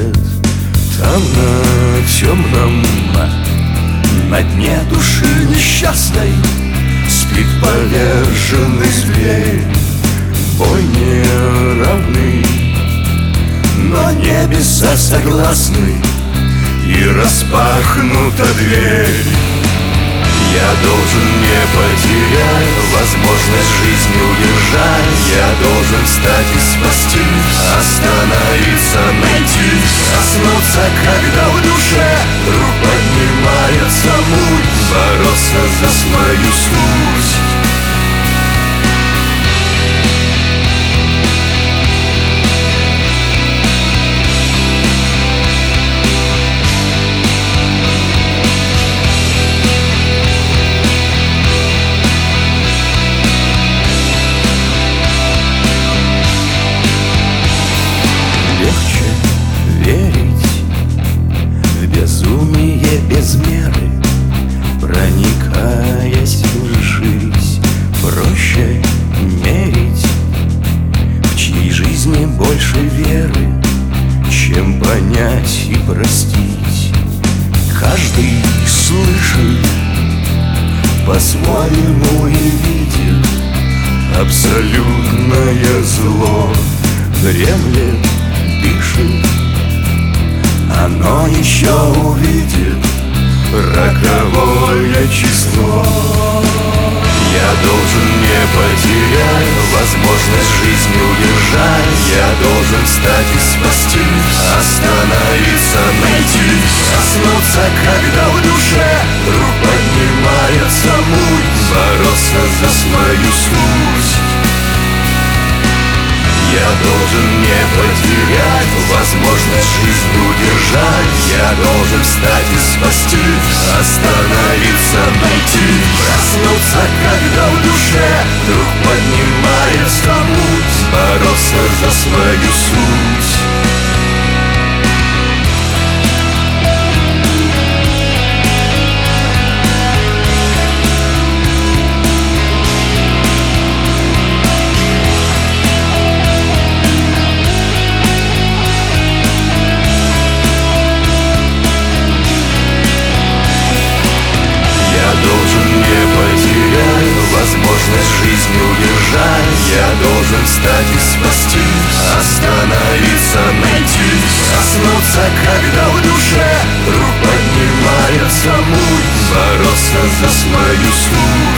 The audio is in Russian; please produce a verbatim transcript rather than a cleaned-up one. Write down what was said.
свет. Там на темном, на дне души несчастной спит поверженный зверь. Бой неравный, но небеса согласны, и распахнута дверь. Я должен не потерять возможность жизни удержать. Я должен встать и спасти, остановиться, найти, проснуться, когда в душе вдруг поднимается муть, бороться за свою суть. Безумие без меры, проникаясь в жизнь, проще мерить, в чьей жизни больше веры, чем понять и простить. Каждый слышит по-своему и видит абсолютное зло. Дремлет, дышит, оно еще увидит роковое число. Я должен не потерять возможность жизни удержать. Я должен встать и спасти, остановиться, найти, проснуться, когда в душе вдруг поднимается муть, бороться за свою суть. Я должен не потерять возможность жизни удержать. Я должен встать и спасти, остановиться, найти, проснуться, когда в душе вдруг поднимается муть, бороться за свою суть. Возможность жизни удержать. Я должен встать и спасти, остановиться, найти, проснуться, когда в душе вдруг поднимается муть, бороться за свою суть.